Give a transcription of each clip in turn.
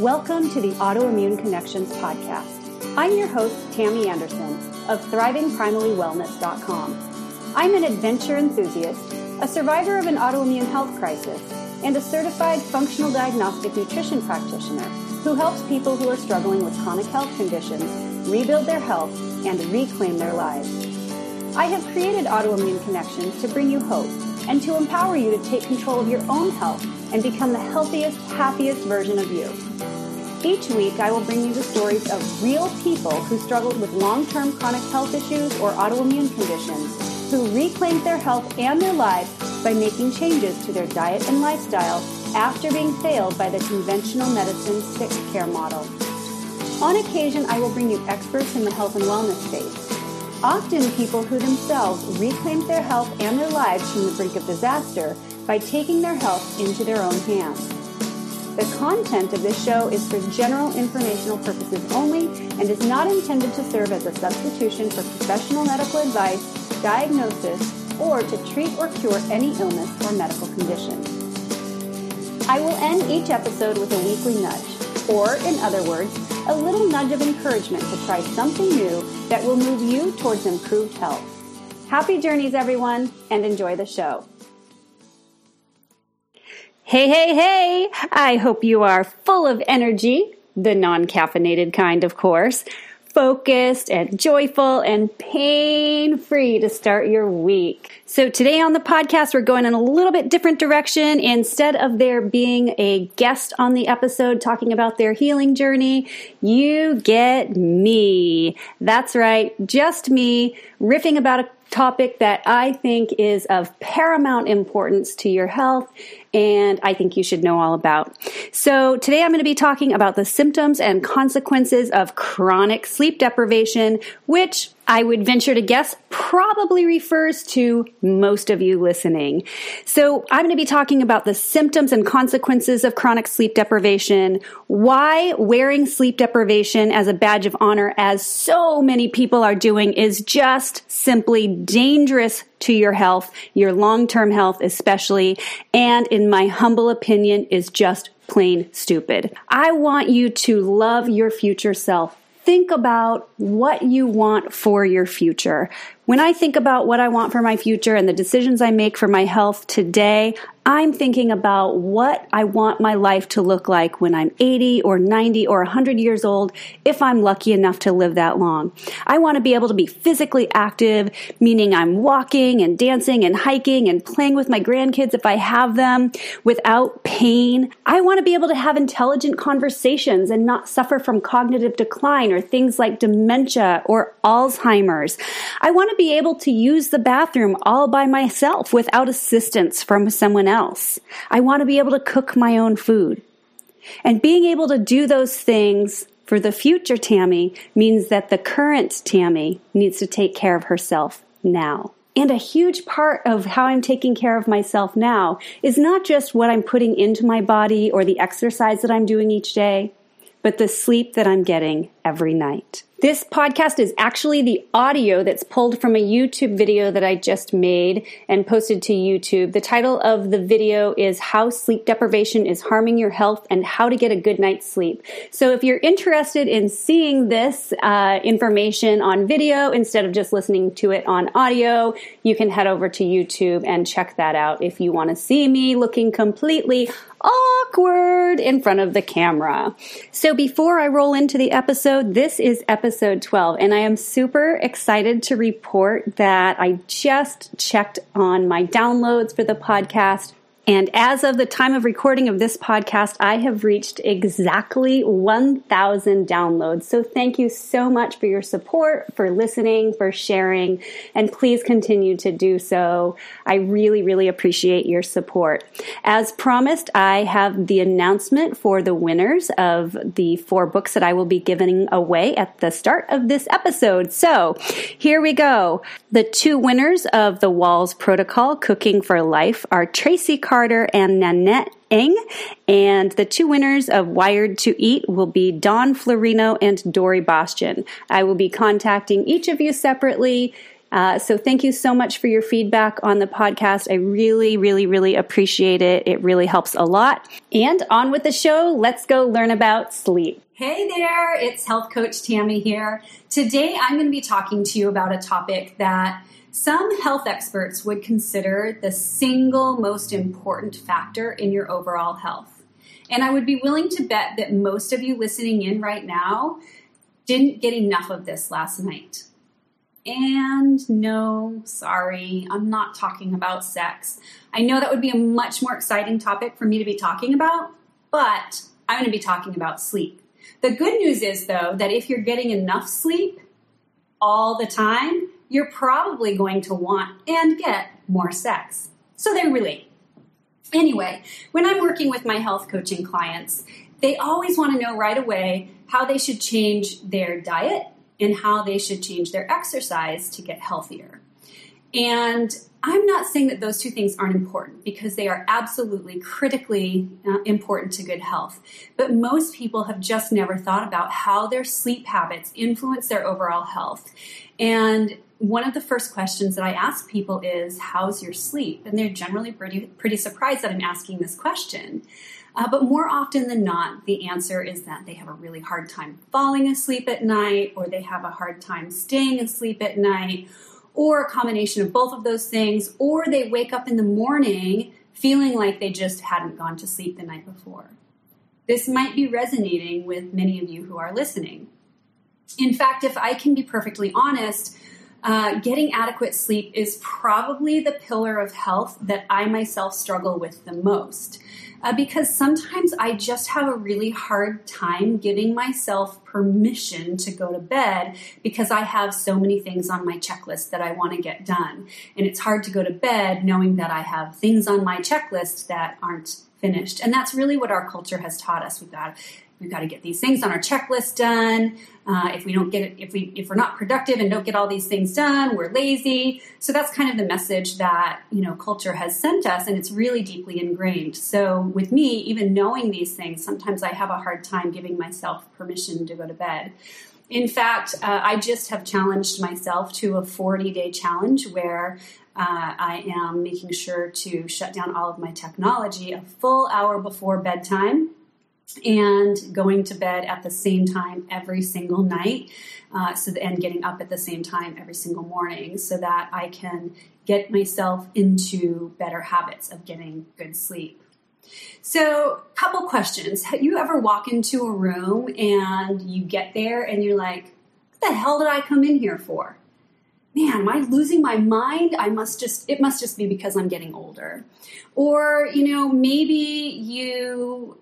Welcome to the Autoimmune Connections podcast. I'm your host, Tammy Anderson of ThrivingPrimallyWellness.com. I'm an adventure enthusiast, a survivor of an autoimmune health crisis, and a certified functional diagnostic nutrition practitioner who helps people who are struggling with chronic health conditions rebuild their health and reclaim their lives. I have created Autoimmune Connections to bring you hope and to empower you to take control of your own health and become the healthiest, happiest version of you. Each week, I will bring you the stories of real people who struggled with long-term chronic health issues or autoimmune conditions, who reclaimed their health and their lives by making changes to their diet and lifestyle after being failed by the conventional medicine sick care model. On occasion, I will bring you experts in the health and wellness space, often people who themselves reclaimed their health and their lives from the brink of disaster by taking their health into their own hands. The content of this show is for general informational purposes only and is not intended to serve as a substitution for professional medical advice, diagnosis, or to treat or cure any illness or medical condition. I will end each episode with a weekly nudge, or in other words, a little nudge of encouragement to try something new that will move you towards improved health. Happy journeys, everyone, and enjoy the show. Hey, I hope you are full of energy, the non-caffeinated kind, of course, focused and joyful and pain-free to start your week. So today on the podcast, we're going in a little bit different direction. Instead of there being a guest on the episode talking about their healing journey, you get me. That's right, just me riffing about a topic that I think is of paramount importance to your health and I think you should know all about. So today I'm going to be talking about the symptoms and consequences of chronic sleep deprivation, which I would venture to guess probably refers to most of you listening. So I'm going to be talking about the symptoms and consequences of chronic sleep deprivation, why wearing sleep deprivation as a badge of honor, as so many people are doing, is just simply dangerous to your health, your long-term health especially, and in my humble opinion is just plain stupid. I want you to love your future self. Think about what you want for your future. When I think about what I want for my future and the decisions I make for my health today, I'm thinking about what I want my life to look like when I'm 80 or 90 or 100 years old, if I'm lucky enough to live that long. I want to be able to be physically active, meaning I'm walking and dancing and hiking and playing with my grandkids if I have them without pain. I want to be able to have intelligent conversations and not suffer from cognitive decline or things like dementia or Alzheimer's. I want to be able to use the bathroom all by myself without assistance from someone else. I want to be able to cook my own food. And being able to do those things for the future Tammy means that the current Tammy needs to take care of herself now. And a huge part of how I'm taking care of myself now is not just what I'm putting into my body or the exercise that I'm doing each day, but the sleep that I'm getting every night. This podcast is actually the audio that's pulled from a YouTube video that I just made and posted to YouTube. The title of the video is How Sleep Deprivation is Harming Your Health and How to Get a Good Night's Sleep. So if you're interested in seeing this information on video instead of just listening to it on audio, you can head over to YouTube and check that out if you want to see me looking completely awkward in front of the camera. So before I roll into the episode, this is episode 12, and I am super excited to report that I just checked on my downloads for the podcast. And as of the time of recording of this podcast, I have reached exactly 1,000 downloads. So thank you so much for your support, for listening, for sharing, and please continue to do so. I really, really appreciate your support. As promised, I have the announcement for the winners of the 4 books that I will be giving away at the start of this episode. So here we go. The 2 winners of the Wahls Protocol, Cooking for Life, are Tracy Carter and Nanette Eng, and the 2 winners of Wired to Eat will be Dawn Florino and Dory Bastian. I will be contacting each of you separately So thank you so much for your feedback on the podcast. I really, really, really appreciate it. It really helps a lot. And on with the show, let's go learn about sleep. Hey there, it's Health Coach Tammy here. Today I'm going to be talking to you about a topic that some health experts would consider the single most important factor in your overall health. And I would be willing to bet that most of you listening in right now didn't get enough of this last night. And no, sorry, I'm not talking about sex. I know that would be a much more exciting topic for me to be talking about, but I'm going to be talking about sleep. The good news is, though, that if you're getting enough sleep all the time, you're probably going to want and get more sex. So they relate. Anyway, when I'm working with my health coaching clients, they always want to know right away how they should change their diet and how they should change their exercise to get healthier. And I'm not saying that those two things aren't important, because they are absolutely critically important to good health. But most people have just never thought about how their sleep habits influence their overall health. And one of the first questions that I ask people is, how's your sleep? And they're generally pretty surprised that I'm asking this question. But more often than not, the answer is that they have a really hard time falling asleep at night, or they have a hard time staying asleep at night, or a combination of both of those things, or they wake up in the morning feeling like they just hadn't gone to sleep the night before. This might be resonating with many of you who are listening. In fact, if I can be perfectly honest, getting adequate sleep is probably the pillar of health that I myself struggle with the most. Because sometimes I just have a really hard time giving myself permission to go to bed because I have so many things on my checklist that I want to get done. And it's hard to go to bed knowing that I have things on my checklist that aren't finished. And that's really what our culture has taught us. We've got to get these things on our checklist done. If we don't get it, if we're not productive and don't get all these things done, we're lazy. So that's kind of the message that, culture has sent us, and it's really deeply ingrained. So with me, even knowing these things, sometimes I have a hard time giving myself permission to go to bed. In fact, I just have challenged myself to a 40-day challenge where I am making sure to shut down all of my technology a full hour before bedtime, and going to bed at the same time every single night, and getting up at the same time every single morning, so that I can get myself into better habits of getting good sleep. So, a couple questions. Have you ever walk into a room and you get there and you're like, what the hell did I come in here for? Man, am I losing my mind? It must just be because I'm getting older. Or, maybe you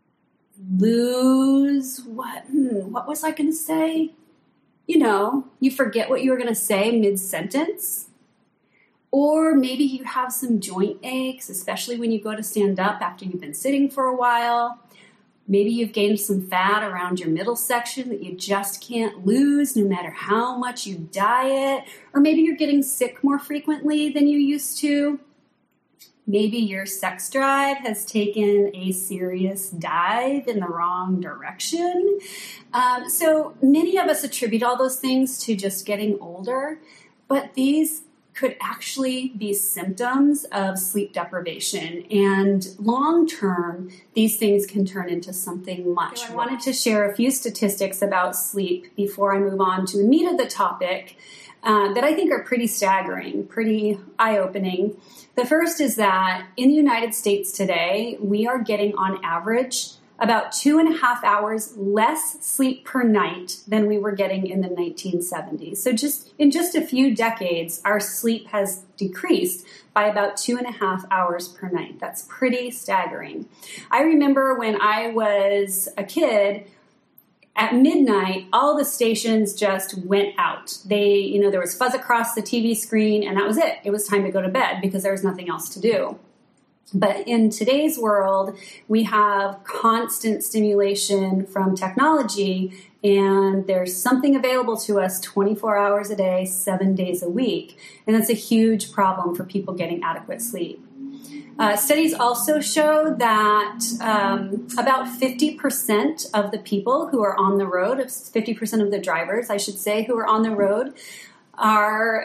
lose what was I going to say? You forget what you were going to say mid-sentence. Or maybe you have some joint aches, especially when you go to stand up after you've been sitting for a while. Maybe you've gained some fat around your middle section that you just can't lose no matter how much you diet. Or maybe you're getting sick more frequently than you used to. Maybe your sex drive has taken a serious dive in the wrong direction. So many of us attribute all those things to just getting older, but these could actually be symptoms of sleep deprivation. And long term, these things can turn into something much worse. I wanted to share a few statistics about sleep before I move on to the meat of the topic that I think are pretty staggering, pretty eye-opening. The first is that in the United States today, we are getting on average about 2.5 hours less sleep per night than we were getting in the 1970s. So in just a few decades, our sleep has decreased by about 2.5 hours per night. That's pretty staggering. I remember when I was a kid, at midnight, all the stations just went out. There was fuzz across the TV screen, and that was it. It was time to go to bed because there was nothing else to do. But in today's world, we have constant stimulation from technology, and there's something available to us 24 hours a day, 7 days a week. And that's a huge problem for people getting adequate sleep. Studies also show that about 50% of the people who are on the road, 50% of the drivers, I should say, who are on the road, are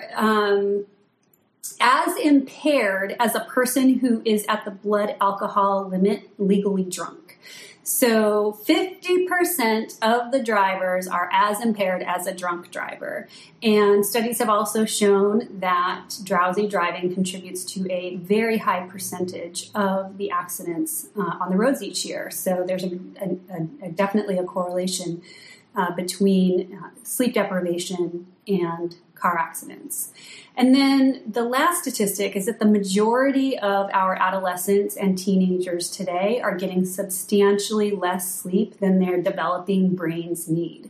as impaired as a person who is at the blood alcohol limit legally drunk. So 50% of the drivers are as impaired as a drunk driver. And studies have also shown that drowsy driving contributes to a very high percentage of the accidents on the roads each year. So there's definitely a correlation between sleep deprivation and car accidents. And then the last statistic is that the majority of our adolescents and teenagers today are getting substantially less sleep than their developing brains need.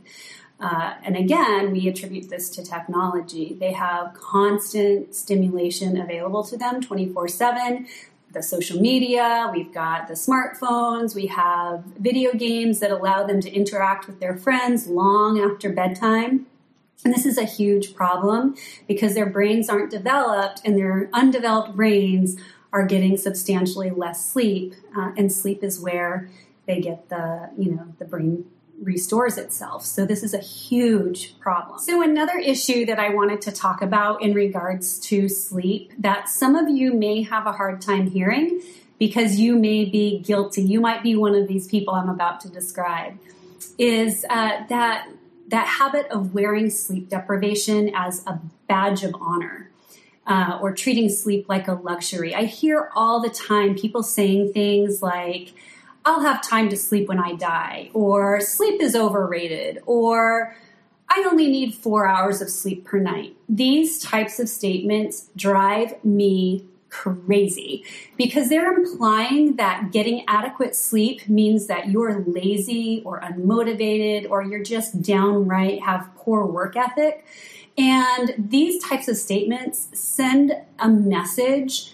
And again, we attribute this to technology. They have constant stimulation available to them 24/7. The social media, we've got the smartphones, we have video games that allow them to interact with their friends long after bedtime. And this is a huge problem because their brains aren't developed, and their undeveloped brains are getting substantially less sleep. And sleep is where they get the brain restores itself. So this is a huge problem. So another issue that I wanted to talk about in regards to sleep that some of you may have a hard time hearing because you may be guilty. You might be one of these people I'm about to describe, is that habit of wearing sleep deprivation as a badge of honor. Or treating sleep like a luxury. I hear all the time people saying things like, I'll have time to sleep when I die, or sleep is overrated, or I only need 4 hours of sleep per night. These types of statements drive me crazy because they're implying that getting adequate sleep means that you're lazy or unmotivated or you're just downright have poor work ethic. And these types of statements send a message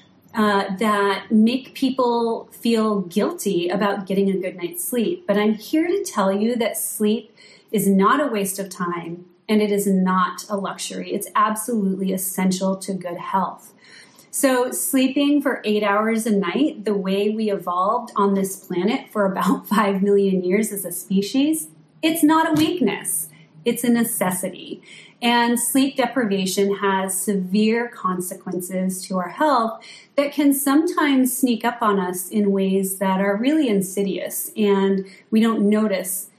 that make people feel guilty about getting a good night's sleep. But I'm here to tell you that sleep is not a waste of time and it is not a luxury. It's absolutely essential to good health. So sleeping for 8 hours a night, the way we evolved on this planet for about 5 million years as a species, it's not a weakness. It's a necessity. And sleep deprivation has severe consequences to our health that can sometimes sneak up on us in ways that are really insidious. And we don't notice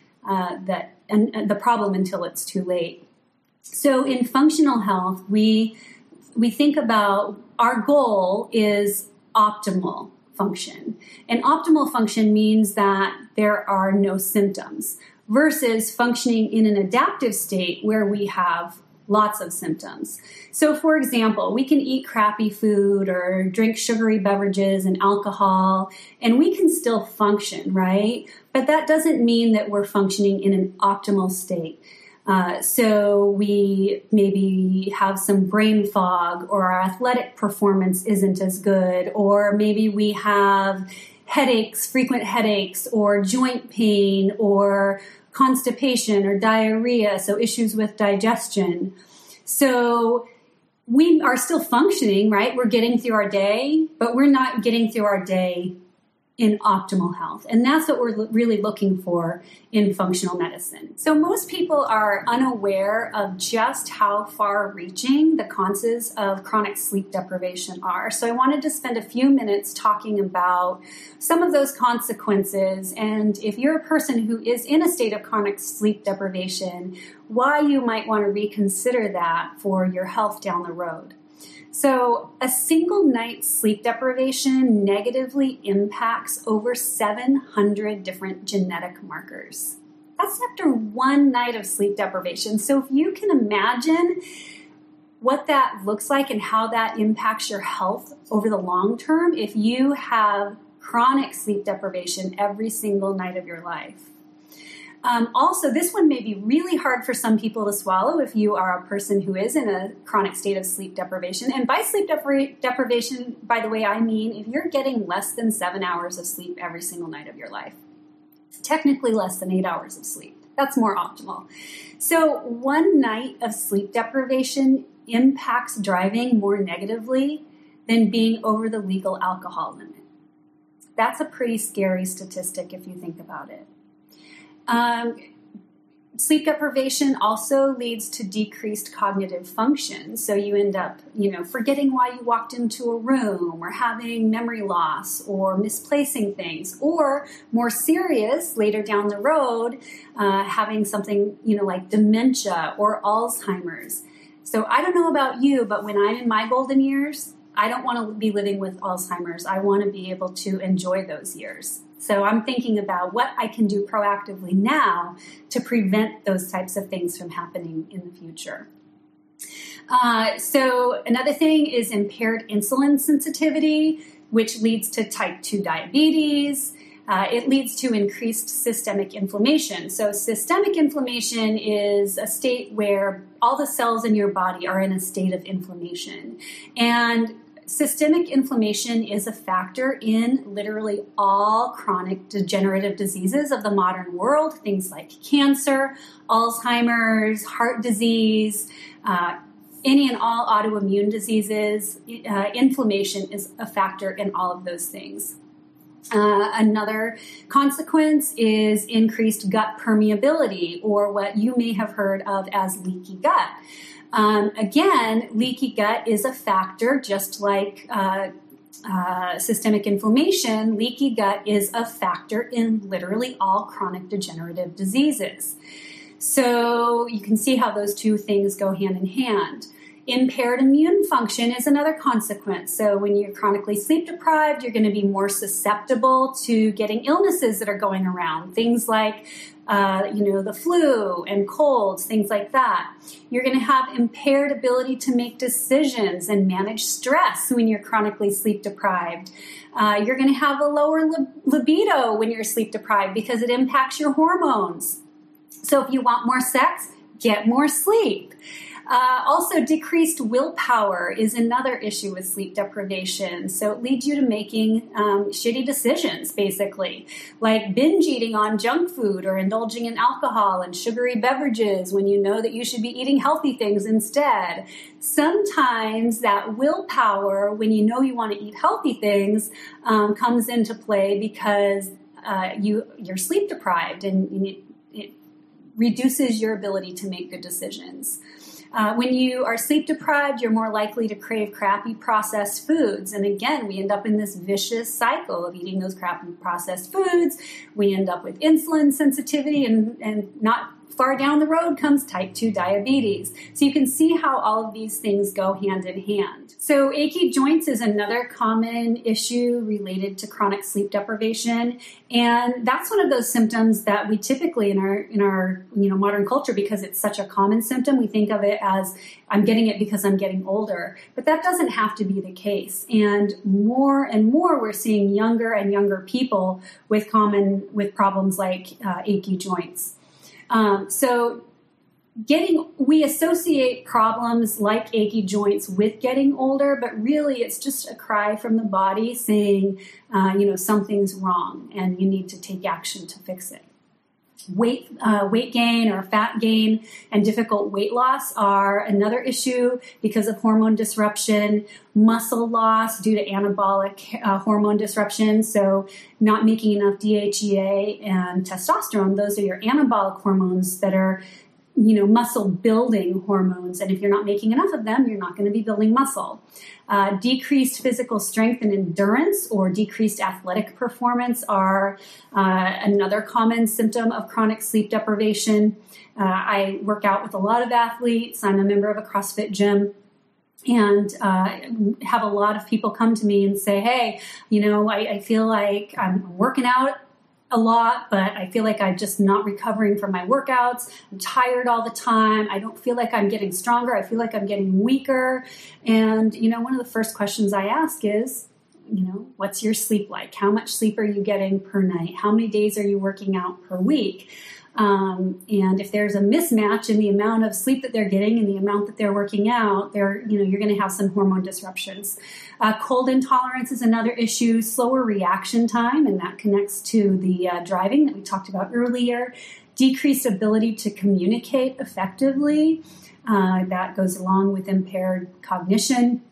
the problem until it's too late. So in functional health, we think about our goal is optimal function. And optimal function means that there are no symptoms versus functioning in an adaptive state where we have lots of symptoms. So for example, we can eat crappy food or drink sugary beverages and alcohol, and we can still function, right? But that doesn't mean that we're functioning in an optimal state. So we maybe have some brain fog, or our athletic performance isn't as good, or maybe we have headaches, frequent headaches, or joint pain, or constipation or diarrhea, so issues with digestion. So we are still functioning, right? We're getting through our day, but we're not getting through our day in optimal health. And that's what we're really looking for in functional medicine. So most people are unaware of just how far-reaching the consequences of chronic sleep deprivation are. So I wanted to spend a few minutes talking about some of those consequences, and if you're a person who is in a state of chronic sleep deprivation, why you might want to reconsider that for your health down the road. So a single night's sleep deprivation negatively impacts over 700 different genetic markers. That's after one night of sleep deprivation. So if you can imagine what that looks like and how that impacts your health over the long term, if you have chronic sleep deprivation every single night of your life. Also, this one may be really hard for some people to swallow if you are a person who is in a chronic state of sleep deprivation. And by sleep deprivation, by the way, I mean if you're getting less than 7 hours of sleep every single night of your life. Technically less than 8 hours of sleep. That's more optimal. So one night of sleep deprivation impacts driving more negatively than being over the legal alcohol limit. That's a pretty scary statistic if you think about it. Sleep deprivation also leads to decreased cognitive function. So you end up, forgetting why you walked into a room, or having memory loss, or misplacing things, or more serious later down the road, having something, like dementia or Alzheimer's. So I don't know about you, but when I'm in my golden years, I don't want to be living with Alzheimer's. I want to be able to enjoy those years. So I'm thinking about what I can do proactively now to prevent those types of things from happening in the future. So another thing is impaired insulin sensitivity, which leads to type 2 diabetes. It leads to increased systemic inflammation. So systemic inflammation is a state where all the cells in your body are in a state of inflammation. And systemic inflammation is a factor in literally all chronic degenerative diseases of the modern world, things like cancer, Alzheimer's, heart disease, any and all autoimmune diseases. Inflammation is a factor in all of those things. Another consequence is increased gut permeability, or what you may have heard of as leaky gut. Again, leaky gut is a factor, just like systemic inflammation. Leaky gut is a factor in literally all chronic degenerative diseases. So you can see how those two things go hand in hand. Impaired immune function is another consequence. So when you're chronically sleep deprived, you're going to be more susceptible to getting illnesses that are going around. Things like, the flu and colds, things like that. You're going to have impaired ability to make decisions and manage stress when you're chronically sleep deprived. You're going to have a lower libido when you're sleep deprived because it impacts your hormones. So if you want more sex, get more sleep. Also, decreased willpower is another issue with sleep deprivation. So it leads you to making shitty decisions, basically, like binge eating on junk food or indulging in alcohol and sugary beverages when you know that you should be eating healthy things instead. Sometimes that willpower, when you know you want to eat healthy things, comes into play because you're sleep deprived, and it reduces your ability to make good decisions. When you are sleep deprived, you're more likely to crave crappy processed foods. And again, we end up in this vicious cycle of eating those crappy processed foods. We end up with insulin sensitivity, and not far down the road comes type 2 diabetes. So you can see how all of these things go hand in hand. So achy joints is another common issue related to chronic sleep deprivation. And that's one of those symptoms that we typically in our modern culture, because it's such a common symptom, we think of it as I'm getting it because I'm getting older. But that doesn't have to be the case. And more we're seeing younger and younger people with problems like achy joints. We associate problems like achy joints with getting older, but really it's just a cry from the body saying, something's wrong and you need to take action to fix it. Weight gain or fat gain and difficult weight loss are another issue because of hormone disruption. Muscle loss due to anabolic hormone disruption, so not making enough DHEA and testosterone. Those are your anabolic hormones that are muscle building hormones. And if you're not making enough of them, you're not going to be building muscle. Decreased physical strength and endurance or decreased athletic performance are another common symptom of chronic sleep deprivation. I work out with a lot of athletes. I'm a member of a CrossFit gym. And have a lot of people come to me and say, hey, I feel like I'm working out a lot, but I feel like I'm just not recovering from my workouts. I'm tired all the time. I don't feel like I'm getting stronger. I feel like I'm getting weaker. And, one of the first questions I ask is, what's your sleep like? How much sleep are you getting per night? How many days are you working out per week? And if there's a mismatch in the amount of sleep that they're getting and the amount that they're working out, you're going to have some hormone disruptions. Cold intolerance is another issue, slower reaction time, and that connects to the driving that we talked about earlier. Decreased ability to communicate effectively. That goes along with impaired cognition.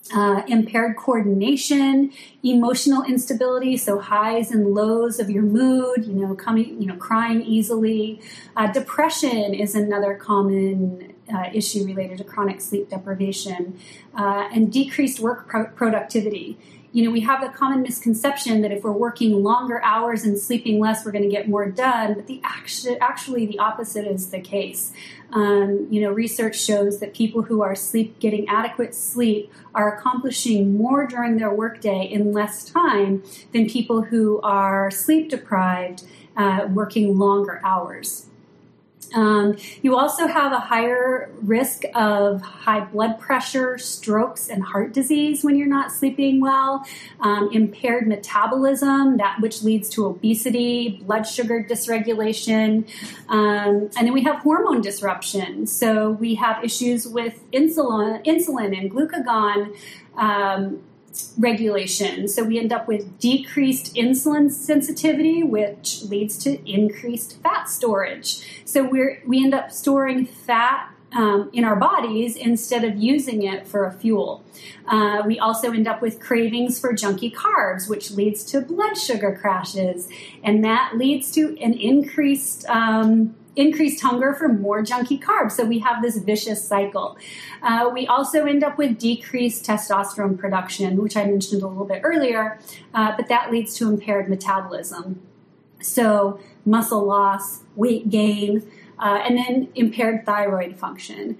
impaired coordination, emotional instability, so highs and lows of your mood, crying easily. Depression is another common issue related to chronic sleep deprivation, and decreased work productivity. We have the common misconception that if we're working longer hours and sleeping less, we're going to get more done. But actually, the opposite is the case. Research shows that people who are getting adequate sleep are accomplishing more during their workday in less time than people who are sleep deprived, working longer hours. You also have a higher risk of high blood pressure, strokes, and heart disease when you're not sleeping well. Impaired metabolism, which leads to obesity, blood sugar dysregulation. And then we have hormone disruption. So we have issues with insulin and glucagon regulation. So we end up with decreased insulin sensitivity, which leads to increased fat storage. So we end up storing fat in our bodies instead of using it for a fuel. We also end up with cravings for junky carbs, which leads to blood sugar crashes, and that leads to an increased hunger for more junky carbs. So we have this vicious cycle. We also end up with decreased testosterone production, which I mentioned a little bit earlier, but that leads to impaired metabolism. So muscle loss, weight gain, and then impaired thyroid function.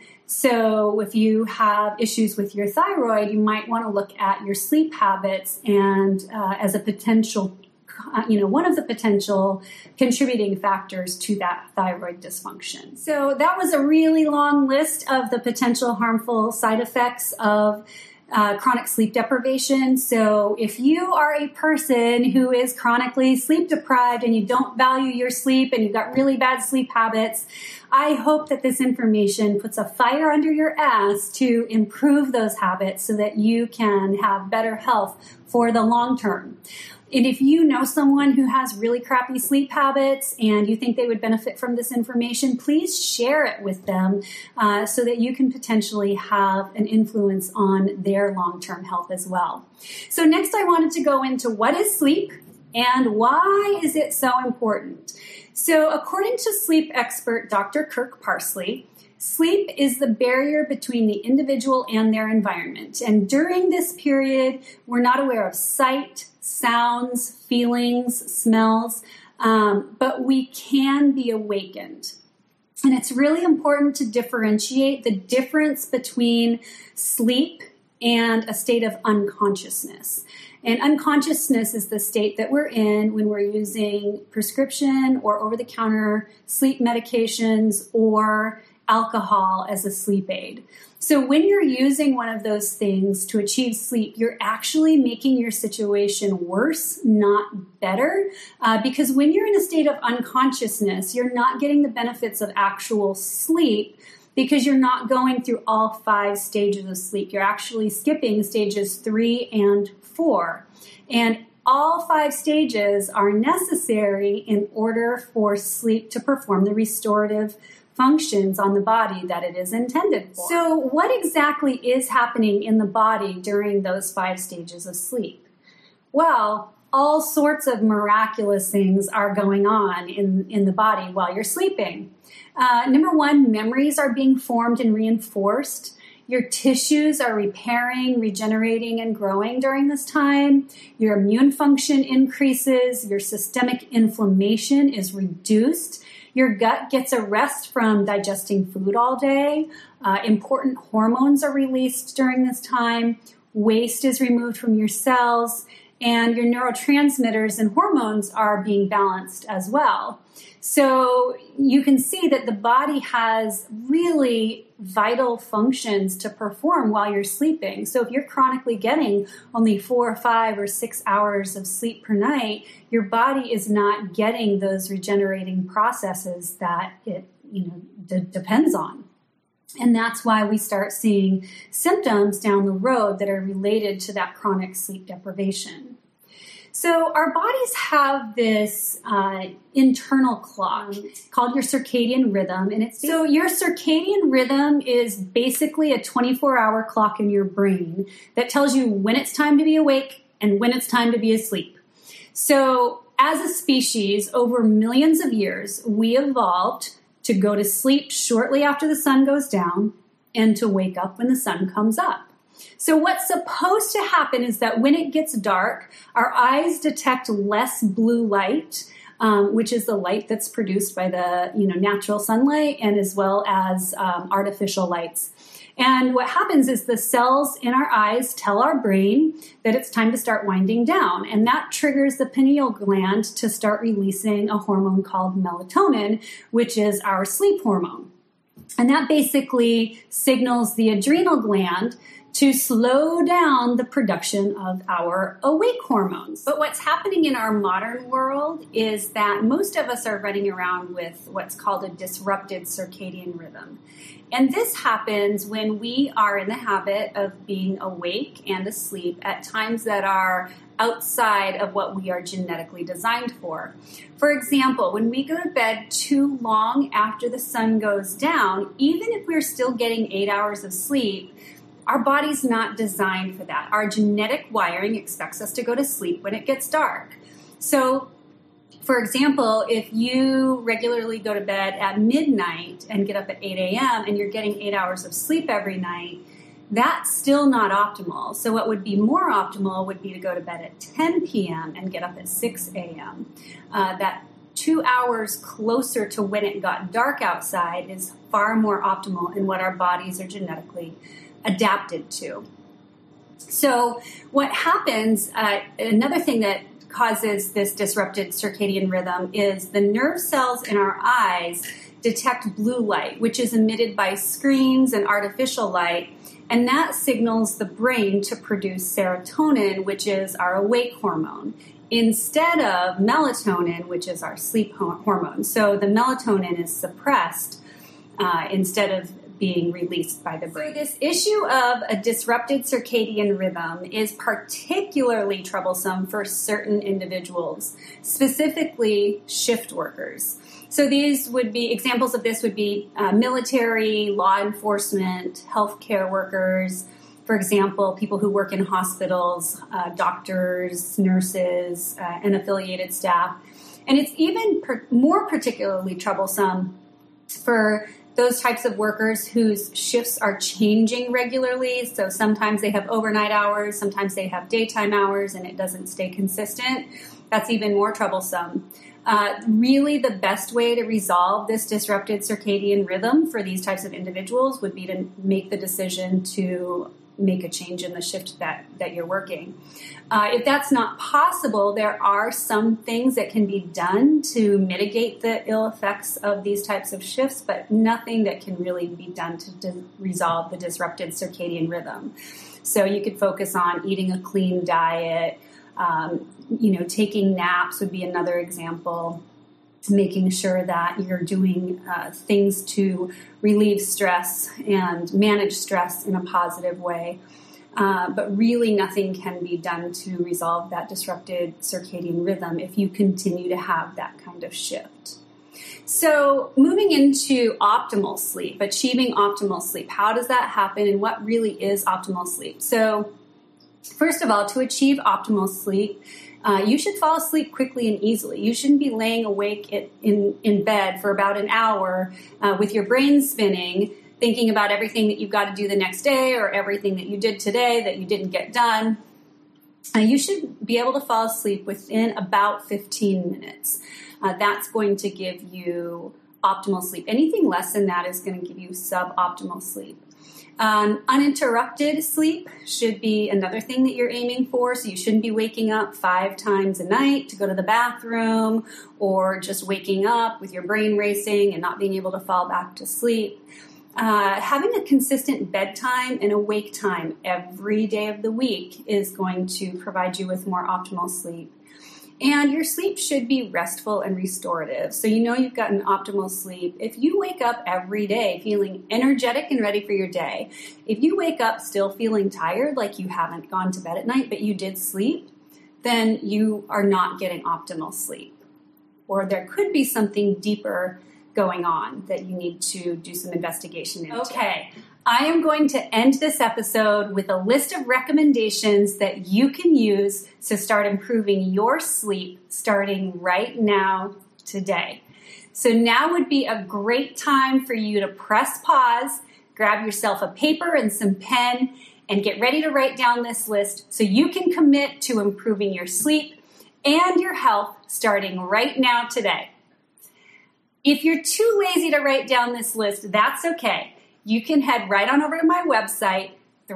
So if you have issues with your thyroid, you might want to look at your sleep habits and as a potential one of the potential contributing factors to that thyroid dysfunction. So that was a really long list of the potential harmful side effects of chronic sleep deprivation. So if you are a person who is chronically sleep deprived and you don't value your sleep and you've got really bad sleep habits, I hope that this information puts a fire under your ass to improve those habits so that you can have better health for the long term. And if you know someone who has really crappy sleep habits and you think they would benefit from this information, please share it with them so that you can potentially have an influence on their long-term health as well. So next I wanted to go into what is sleep and why is it so important. So according to sleep expert Dr. Kirk Parsley, sleep is the barrier between the individual and their environment. And during this period, we're not aware of sight, sounds, feelings, smells, but we can be awakened. And it's really important to differentiate the difference between sleep and a state of unconsciousness. And unconsciousness is the state that we're in when we're using prescription or over-the-counter sleep medications or alcohol as a sleep aid. So when you're using one of those things to achieve sleep, you're actually making your situation worse, not better, because when you're in a state of unconsciousness, you're not getting the benefits of actual sleep because you're not going through all 5 stages of sleep. You're actually skipping stages 3 and 4. And all 5 stages are necessary in order for sleep to perform the restorative functions on the body that it is intended for. So what exactly is happening in the body during those 5 stages of sleep? Well, all sorts of miraculous things are going on in the body while you're sleeping. Number 1, memories are being formed and reinforced. Your tissues are repairing, regenerating, and growing during this time. Your immune function increases. Your systemic inflammation is reduced. Your gut gets a rest from digesting food all day. Important hormones are released during this time. Waste is removed from your cells. And your neurotransmitters and hormones are being balanced as well. So you can see that the body has really vital functions to perform while you're sleeping. So if you're chronically getting only 4 or 5 or 6 hours of sleep per night, your body is not getting those regenerating processes that it depends on. And that's why we start seeing symptoms down the road that are related to that chronic sleep deprivation. So our bodies have this internal clock called your circadian rhythm. And so your circadian rhythm is basically a 24-hour clock in your brain that tells you when it's time to be awake and when it's time to be asleep. So as a species, over millions of years, we evolved to go to sleep shortly after the sun goes down and to wake up when the sun comes up. So what's supposed to happen is that when it gets dark, our eyes detect less blue light, which is the light that's produced by the natural sunlight and as well as artificial lights. And what happens is the cells in our eyes tell our brain that it's time to start winding down. And that triggers the pineal gland to start releasing a hormone called melatonin, which is our sleep hormone. And that basically signals the adrenal gland to slow down the production of our awake hormones. But what's happening in our modern world is that most of us are running around with what's called a disrupted circadian rhythm. And this happens when we are in the habit of being awake and asleep at times that are outside of what we are genetically designed for. For example, when we go to bed too long after the sun goes down, even if we're still getting 8 hours of sleep, our body's not designed for that. Our genetic wiring expects us to go to sleep when it gets dark. So, for example, if you regularly go to bed at midnight and get up at 8 a.m. and you're getting 8 hours of sleep every night, that's still not optimal. So what would be more optimal would be to go to bed at 10 p.m. and get up at 6 a.m. That 2 hours closer to when it got dark outside is far more optimal in what our bodies are genetically adapted to. So what happens, another thing that causes this disrupted circadian rhythm is the nerve cells in our eyes detect blue light, which is emitted by screens and artificial light, and that signals the brain to produce serotonin, which is our awake hormone, instead of melatonin, which is our sleep hormone. So the melatonin is suppressed instead of being released by the brain. So this issue of a disrupted circadian rhythm is particularly troublesome for certain individuals, specifically shift workers. So these would be, examples of this would be military, law enforcement, healthcare workers, for example, people who work in hospitals, doctors, nurses, and affiliated staff. And it's even more particularly troublesome for those types of workers whose shifts are changing regularly. So sometimes they have overnight hours, sometimes they have daytime hours, and it doesn't stay consistent. That's even more troublesome. Really, the best way to resolve this disrupted circadian rhythm for these types of individuals would be to make the decision to make a change in the shift that you're working. If that's not possible, there are some things that can be done to mitigate the ill effects of these types of shifts, but nothing that can really be done to resolve the disrupted circadian rhythm. So you could focus on eating a clean diet, taking naps would be another example, making sure that you're doing things to relieve stress and manage stress in a positive way. But really nothing can be done to resolve that disrupted circadian rhythm if you continue to have that kind of shift. So moving into optimal sleep, achieving optimal sleep, how does that happen and what really is optimal sleep? So first of all, to achieve optimal sleep, you should fall asleep quickly and easily. You shouldn't be laying awake in bed for about an hour with your brain spinning, thinking about everything that you've got to do the next day or everything that you did today that you didn't get done. You should be able to fall asleep within about 15 minutes. That's going to give you optimal sleep. Anything less than that is going to give you suboptimal sleep. Uninterrupted sleep should be another thing that you're aiming for. So you shouldn't be waking up 5 times a night to go to the bathroom or just waking up with your brain racing and not being able to fall back to sleep. Having a consistent bedtime and awake time every day of the week is going to provide you with more optimal sleep. And your sleep should be restful and restorative. So you know you've gotten optimal sleep. If you wake up every day feeling energetic and ready for your day, if you wake up still feeling tired, like you haven't gone to bed at night, but you did sleep, then you are not getting optimal sleep. Or there could be something deeper going on that you need to do some investigation into. Okay, I am going to end this episode with a list of recommendations that you can use to start improving your sleep starting right now, today. So now would be a great time for you to press pause, grab yourself a paper and some pen, and get ready to write down this list so you can commit to improving your sleep and your health starting right now today. If you're too lazy to write down this list, that's okay. You can head right on over to my website,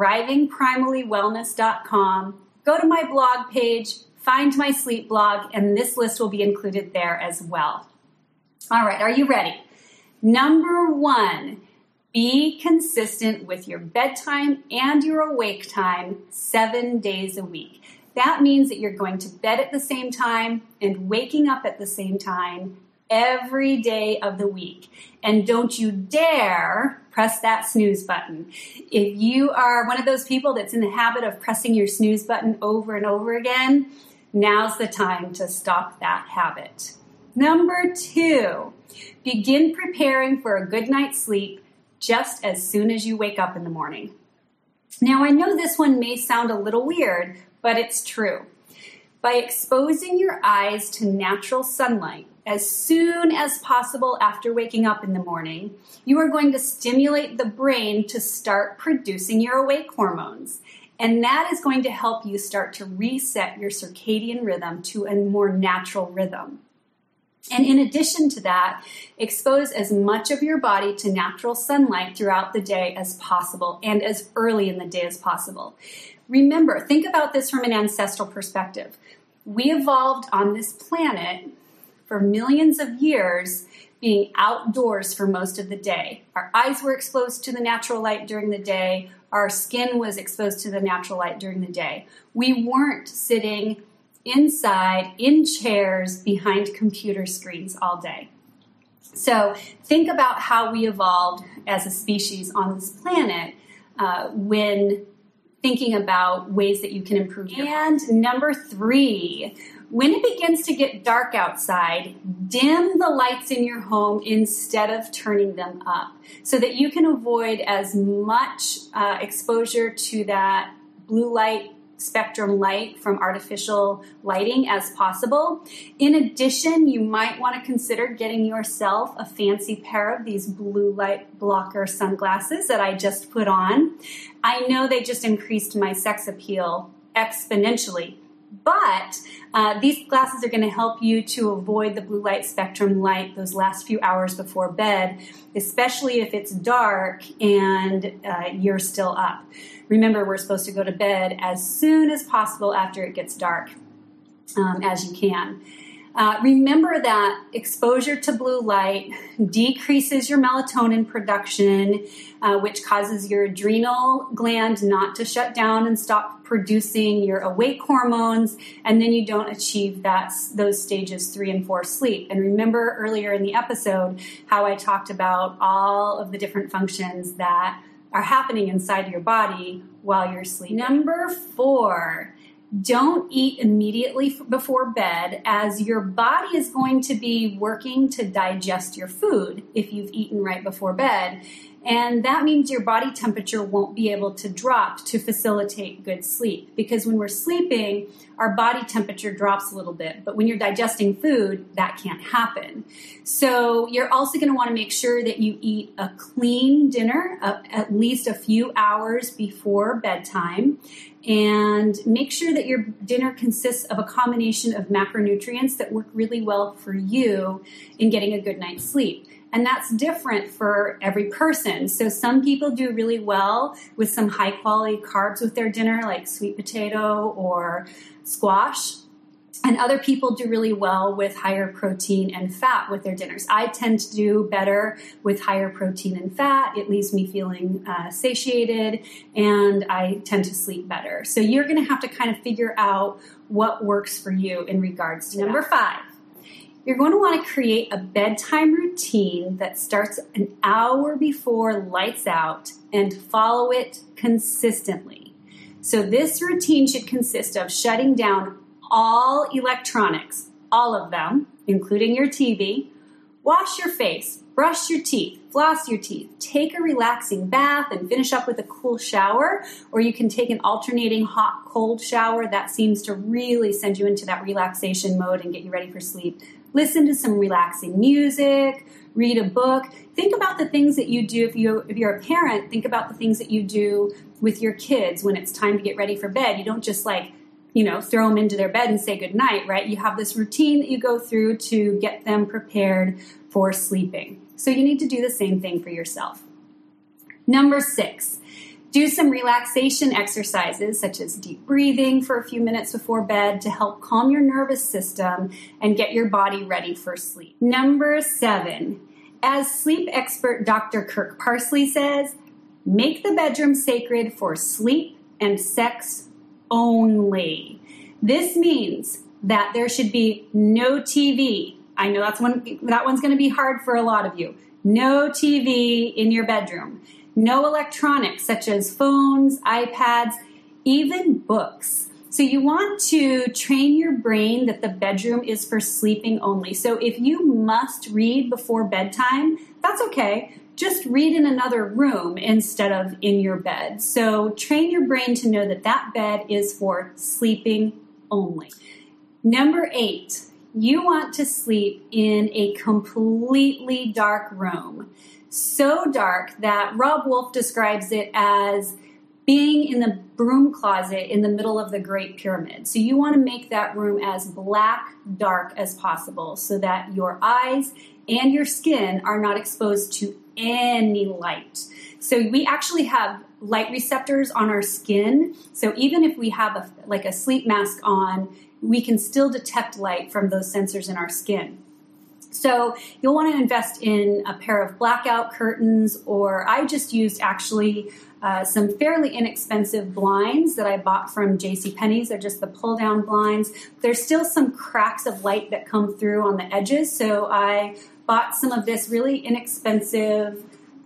thrivingprimalywellness.com, go to my blog page, find my sleep blog, and this list will be included there as well. All right, are you ready? Number 1, be consistent with your bedtime and your awake time 7 days a week. That means that you're going to bed at the same time and waking up at the same time every day of the week. And don't you dare press that snooze button. If you are one of those people that's in the habit of pressing your snooze button over and over again, now's the time to stop that habit. Number 2, begin preparing for a good night's sleep just as soon as you wake up in the morning. Now, I know this one may sound a little weird, but it's true. By exposing your eyes to natural sunlight as soon as possible after waking up in the morning, you are going to stimulate the brain to start producing your awake hormones. And that is going to help you start to reset your circadian rhythm to a more natural rhythm. And in addition to that, expose as much of your body to natural sunlight throughout the day as possible and as early in the day as possible. Remember, think about this from an ancestral perspective. We evolved on this planet for millions of years being outdoors for most of the day. Our eyes were exposed to the natural light during the day. Our skin was exposed to the natural light during the day. We weren't sitting inside in chairs behind computer screens all day. So think about how we evolved as a species on this planet when thinking about ways that you can improve your health. And number 3, when it begins to get dark outside, dim the lights in your home instead of turning them up so that you can avoid as much exposure to that blue light spectrum light from artificial lighting as possible. In addition, you might want to consider getting yourself a fancy pair of these blue light blocker sunglasses that I just put on. I know they just increased my sex appeal exponentially, but these glasses are going to help you to avoid the blue light spectrum light those last few hours before bed, especially if it's dark and you're still up. Remember, we're supposed to go to bed as soon as possible after it gets dark, as you can. Remember that exposure to blue light decreases your melatonin production, which causes your adrenal gland not to shut down and stop producing your awake hormones, and then you don't achieve those stages 3 and 4 sleep. And remember earlier in the episode how I talked about all of the different functions that are happening inside your body while you're sleeping. Number 4, don't eat immediately before bed, as your body is going to be working to digest your food if you've eaten right before bed. And that means your body temperature won't be able to drop to facilitate good sleep. Because when we're sleeping, our body temperature drops a little bit. But when you're digesting food, that can't happen. So you're also going to want to make sure that you eat a clean dinner at least a few hours before bedtime. And make sure that your dinner consists of a combination of macronutrients that work really well for you in getting a good night's sleep. And that's different for every person. So some people do really well with some high quality carbs with their dinner, like sweet potato or squash. And other people do really well with higher protein and fat with their dinners. I tend to do better with higher protein and fat. It leaves me feeling satiated, and I tend to sleep better. So you're going to have to kind of figure out what works for you in regards to Number 5. You're going to want to create a bedtime routine that starts an hour before lights out and follow it consistently. So this routine should consist of shutting down all electronics, all of them, including your TV. Wash your face, brush your teeth, floss your teeth, take a relaxing bath, and finish up with a cool shower. Or you can take an alternating hot-cold shower. That seems to really send you into that relaxation mode and get you ready for sleep. Listen to some relaxing music, read a book. Think about the things that you do. If you're a parent, think about the things that you do with your kids when it's time to get ready for bed. You don't just throw them into their bed and say goodnight, right? You have this routine that you go through to get them prepared for sleeping. So you need to do the same thing for yourself. Number 6, do some relaxation exercises such as deep breathing for a few minutes before bed to help calm your nervous system and get your body ready for sleep. Number 7, as sleep expert Dr. Kirk Parsley says, make the bedroom sacred for sleep and sex only. This means that there should be no TV. I know that one's going to be hard for a lot of you. No TV in your bedroom. No electronics such as phones, iPads, even books. So you want to train your brain that the bedroom is for sleeping only. So if you must read before bedtime, that's okay. Just read in another room instead of in your bed. So train your brain to know that that bed is for sleeping only. Number 8, you want to sleep in a completely dark room. So dark that Rob Wolf describes it as being in the broom closet in the middle of the Great Pyramid. So you want to make that room as black dark as possible so that your eyes and your skin are not exposed to any light. So we actually have light receptors on our skin. So even if we have a sleep mask on, we can still detect light from those sensors in our skin. So you'll want to invest in a pair of blackout curtains, or I just used actually some fairly inexpensive blinds that I bought from JCPenney's. They're just the pull-down blinds. There's still some cracks of light that come through on the edges, so I bought some of this really inexpensive,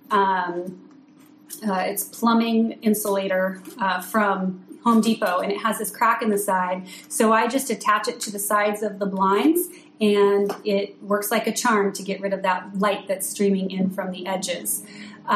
it's plumbing insulator from Home Depot, and it has this crack in the side. So I just attach it to the sides of the blinds, and it works like a charm to get rid of that light that's streaming in from the edges.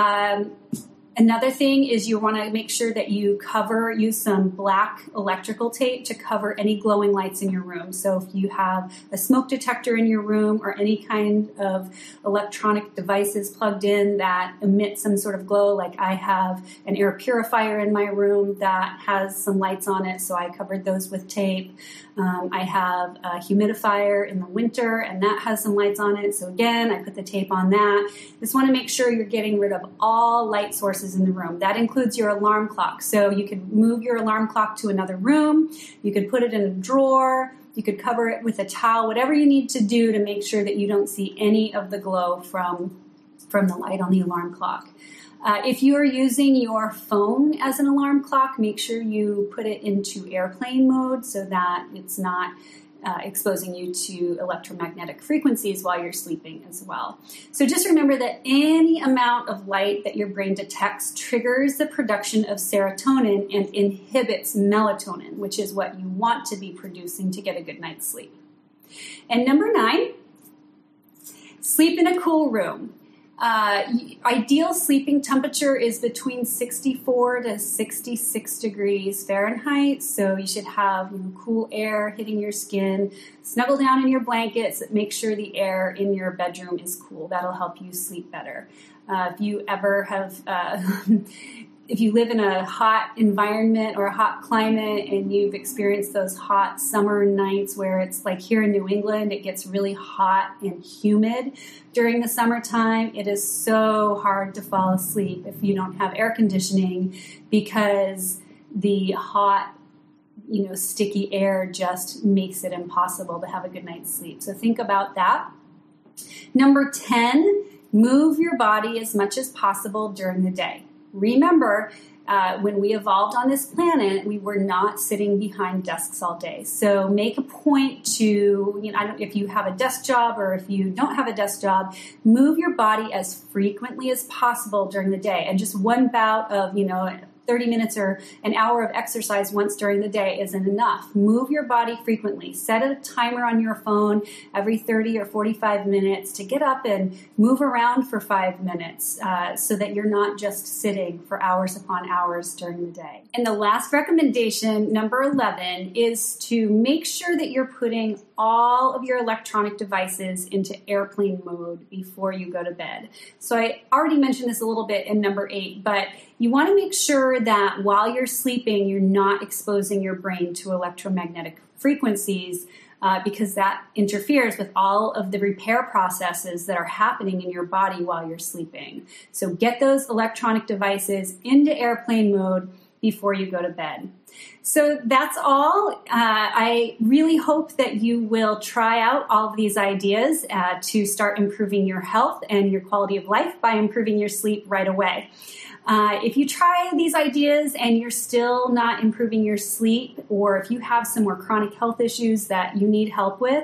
Another thing is you want to make sure that you use some black electrical tape to cover any glowing lights in your room. So if you have a smoke detector in your room or any kind of electronic devices plugged in that emit some sort of glow, like I have an air purifier in my room that has some lights on it, so I covered those with tape. I have a humidifier in the winter, and that has some lights on it. So again, I put the tape on that. Just want to make sure you're getting rid of all light sources in the room. That includes your alarm clock. So you could move your alarm clock to another room. You could put it in a drawer. You could cover it with a towel, whatever you need to do to make sure that you don't see any of the glow from the light on the alarm clock. If you are using your phone as an alarm clock, make sure you put it into airplane mode so that it's not exposing you to electromagnetic frequencies while you're sleeping as well. So just remember that any amount of light that your brain detects triggers the production of serotonin and inhibits melatonin, which is what you want to be producing to get a good night's sleep. And number 9, sleep in a cool room. Ideal sleeping temperature is between 64 to 66 degrees Fahrenheit. So you should have cool air hitting your skin. Snuggle down in your blankets. Make sure the air in your bedroom is cool. That'll help you sleep better. If you ever have, if you live in a hot environment or a hot climate and you've experienced those hot summer nights where it's like here in New England, it gets really hot and humid during the summertime, it is so hard to fall asleep if you don't have air conditioning because the hot, sticky air just makes it impossible to have a good night's sleep. So think about that. Number 10, move your body as much as possible during the day. Remember, when we evolved on this planet, we were not sitting behind desks all day. So make a point to, if you have a desk job or if you don't have a desk job, move your body as frequently as possible during the day. And just one bout of, 30 minutes or an hour of exercise once during the day isn't enough. Move your body frequently. Set a timer on your phone every 30 or 45 minutes to get up and move around for 5 minutes so that you're not just sitting for hours upon hours during the day. And the last recommendation, number 11, is to make sure that you're putting all of your electronic devices into airplane mode before you go to bed. So I already mentioned this a little bit in number 8, but you want to make sure that while you're sleeping, you're not exposing your brain to electromagnetic frequencies because that interferes with all of the repair processes that are happening in your body while you're sleeping. So get those electronic devices into airplane mode before you go to bed. So that's all. I really hope that you will try out all of these ideas to start improving your health and your quality of life by improving your sleep right away. If you try these ideas and you're still not improving your sleep, or if you have some more chronic health issues that you need help with,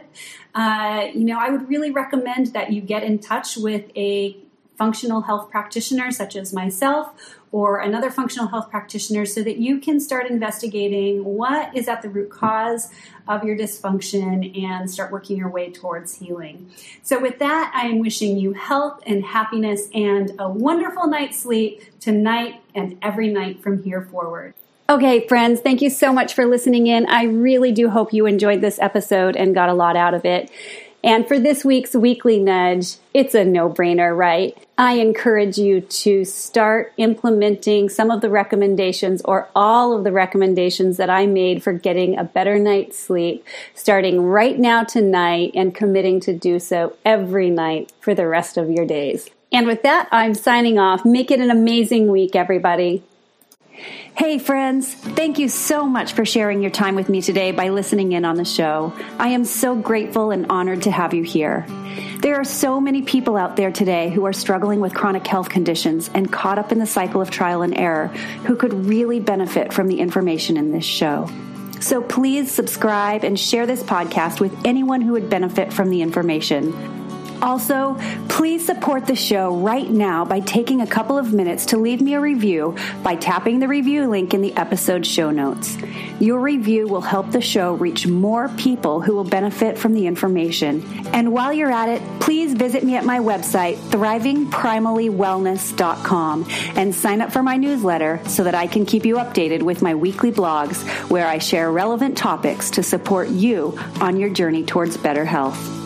I would really recommend that you get in touch with a functional health practitioner such as myself or another functional health practitioner so that you can start investigating what is at the root cause of your dysfunction and start working your way towards healing. So with that, I am wishing you health and happiness and a wonderful night's sleep tonight and every night from here forward. Okay, friends, thank you so much for listening in. I really do hope you enjoyed this episode and got a lot out of it. And for this week's weekly nudge, it's a no-brainer, right? I encourage you to start implementing some of the recommendations or all of the recommendations that I made for getting a better night's sleep, starting right now tonight and committing to do so every night for the rest of your days. And with that, I'm signing off. Make it an amazing week, everybody. Hey friends, thank you so much for sharing your time with me today by listening in on the show. I am so grateful and honored to have you here. There are so many people out there today who are struggling with chronic health conditions and caught up in the cycle of trial and error who could really benefit from the information in this show. So please subscribe and share this podcast with anyone who would benefit from the information. Also, please support the show right now by taking a couple of minutes to leave me a review by tapping the review link in the episode show notes. Your review will help the show reach more people who will benefit from the information. And while you're at it, please visit me at my website, thrivingprimallywellness.com, and sign up for my newsletter so that I can keep you updated with my weekly blogs where I share relevant topics to support you on your journey towards better health.